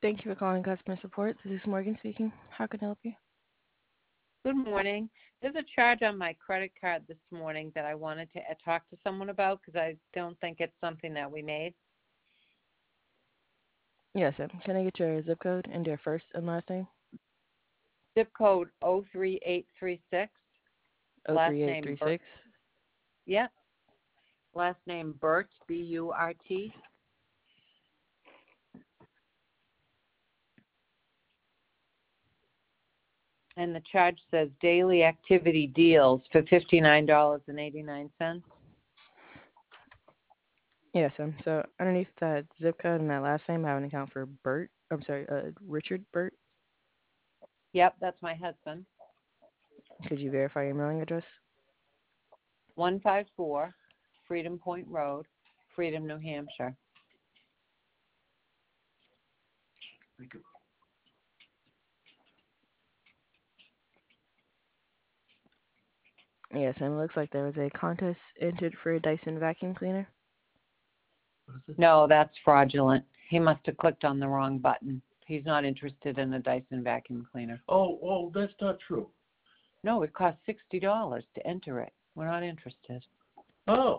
Thank you for calling customer support. This is Morgan speaking. How can I help you? Good morning. There's a charge on my credit card this morning that I wanted to talk to someone about because I don't think it's something that we made. Yes, ma'am. Can I get your zip code and your first and last name? Zip code 03836. Last name Burt. 03836. Yep. Last name Burt, B-U-R-T. And the charge says daily activity deals for $59.89. Yes, ma'am. So underneath that zip code and that last name, I have an account for Bert. I'm sorry, Richard Bert. Yep, that's my husband. Could you verify your mailing address? 154 Freedom Point Road, Freedom, New Hampshire. Yes, and it looks like there was a contest entered for a Dyson vacuum cleaner. No, that's fraudulent. He must have clicked on the wrong button. He's not interested in a Dyson vacuum cleaner. Oh, that's not true. No, it costs $60 to enter it. We're not interested. Oh,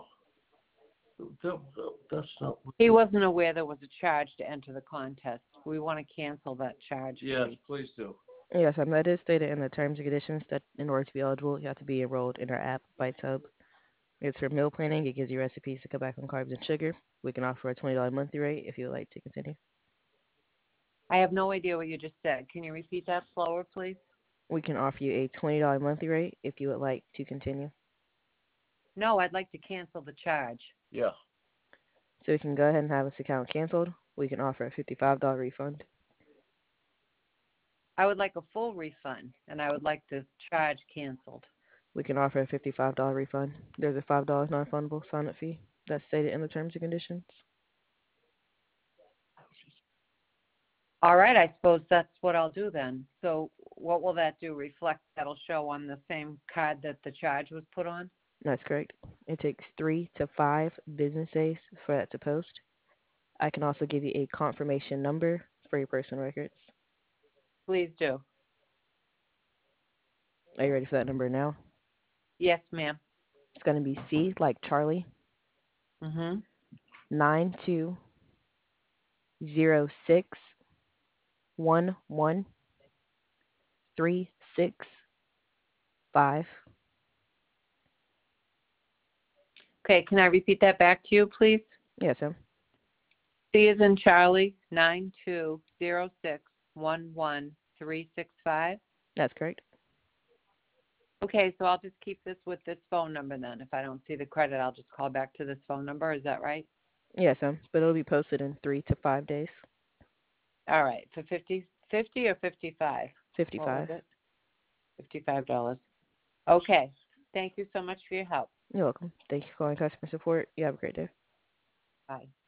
that's not. He wasn't aware there was a charge to enter the contest. We want to cancel that charge, Yes, please. please do. Yes, ma'am. That is stated in the terms and conditions that in order to be eligible, you have to be enrolled in our app, Bites Hub. It's for meal planning. It gives you recipes to cut back on carbs and sugar. We can offer a $20 monthly rate if you would like to continue. I have no idea what you just said. Can you repeat that slower, please? We can offer you a $20 monthly rate if you would like to continue. No, I'd like to cancel the charge. Yeah. So we can go ahead and have this account canceled. We can offer a $55 refund. I would like a full refund, and I would like the charge canceled. We can offer a $55 refund. There's a $5 non-refundable sign-up fee that's stated in the terms and conditions. All right, I suppose that's what I'll do then. So what will that do? Reflect that'll show on the same card that the charge was put on? That's correct. It takes 3 to 5 business days for that to post. I can also give you a confirmation number for your personal records. Please do. Are you ready for that number now? Yes, ma'am. It's going to be C like Charlie, Mm-hmm. 92061136. Okay, can I repeat that back to you, please? Yes, ma'am. C is in Charlie, 9206111365. That's correct. Okay, so I'll just keep this with this phone number then. If I don't see the credit, I'll just call back to this phone number. Is that right? Yes, ma'am. But it'll be posted in 3 to 5 days. All right, for 50 or 55? 55. What was it? $55. Okay, thank you so much for your help. You're welcome. Thank you for calling customer support. You have a great day. Bye.